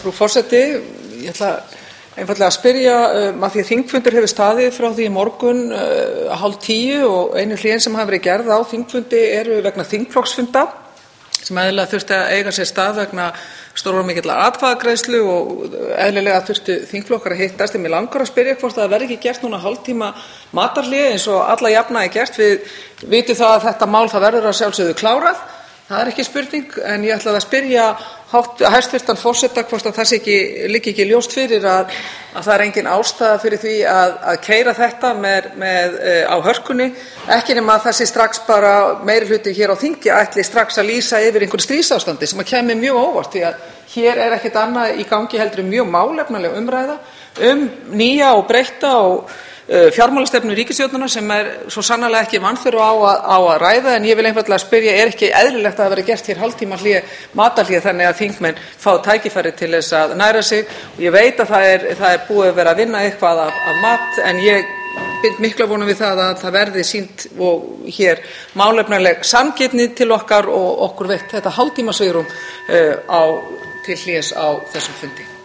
Frú forseti, ég ætla einfaldlega að spyrja að því að þingfundur hefur staðið frá því í morgun 9:30 og einu hléin sem hafa verið gerð á þingfundi eru vegna þingflokksfunda sem eðlilega þurfti að eiga sér stað vegna stórar og mikillar atkvæðagreiðslu og eðlilega þurftu þingflokkar að hittast. En mig langar að spyrja hvort það verði ekki gert núna hálftíma matarhlé eins og alla jafna er gert. Við vitum það að þetta mál það verður að sjálfsögðu klárað. Það er ekki spurning, en ég ætlaði að spyrja hæstv. Forseta hvort að það liggi ekki ljóst fyrir að það er engin ástæða fyrir því að keyra þetta á hörkunni, ekki nema að það sé strax bara meirihluti hér á þingi ætli strax að lýsa yfir einhverju stríðsástandi sem kæmi mjög óvart því að hér er ekkert annað í gangi heldur mjög málefnaleg umræða nýja og breytta og fjármálastefnu ríkisstjórnarinnar sem er svo sannarlega ekki vanþörf á að ræða, en ég vil einfaldlega spyrja, er ekki eðlilegt að það verði gert hér hálftíma matarhlé þannig að þingmenn fá tækifæri til þess að næra sig? Og ég veit að það er búið að vera að vinna eitthvað af mat, en ég bind mikla vonum við það að það verði sýnt og hér málefnaleg sanngirni til okkar og okkur veitt þetta hálftíma svigrúm til hlés á þessum fundi.